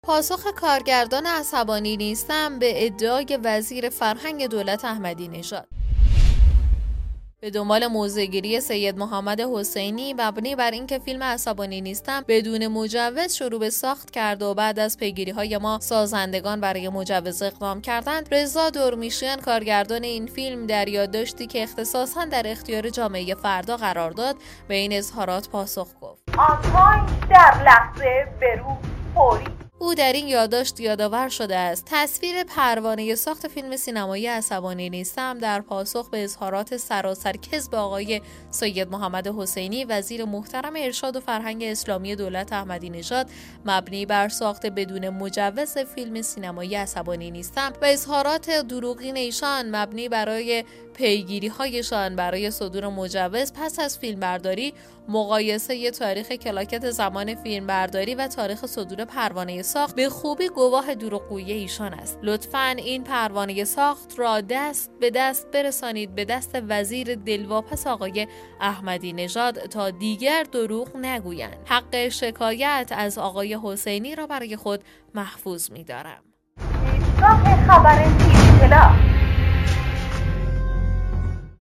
پاسخ کارگردان عصبانی نیستم به ادعای وزیر فرهنگ دولت احمدی نژاد. به دنبال موضع‌گیری سید محمد حسینی مبنی بر اینکه فیلم عصبانی نیستم بدون مجوز شروع به ساخت کرد و بعد از پیگیری‌های ما سازندگان برای مجوز اقدام کردند، رضا دورمیشیان کارگردان این فیلم در یادداشتی که اختصاصاً در اختیار جامعه فردا قرار داد به این اظهارات پاسخ گفت. آنها در لحظه برو فوری. او در این یادداشت یادآور شده است تصویر پروانه ساخت فیلم سینمایی عصبانی نیستم در پاسخ به اظهارات سراسر کذب آقای سید محمد حسینی وزیر محترم ارشاد و فرهنگ اسلامی دولت احمدی نژاد مبنی بر ساخت بدون مجوز فیلم سینمایی عصبانی نیستم و اظهارات دروغین ایشان مبنی برای پیگیری‌هایشان برای صدور مجوز پس از فیلمبرداری، مقایسه تاریخ کلاکت زمان فیلمبرداری و تاریخ صدور پروانه ساخت به خوبی گواه دروغگویی ایشان است. لطفاً این پروانه ساخت را دست به دست برسانید به دست وزیر دلواپس آقای احمدی نژاد تا دیگر دروغ نگویند. حق شکایت از آقای حسینی را برای خود محفوظ می‌دارم. هیچگاه خبر تیوی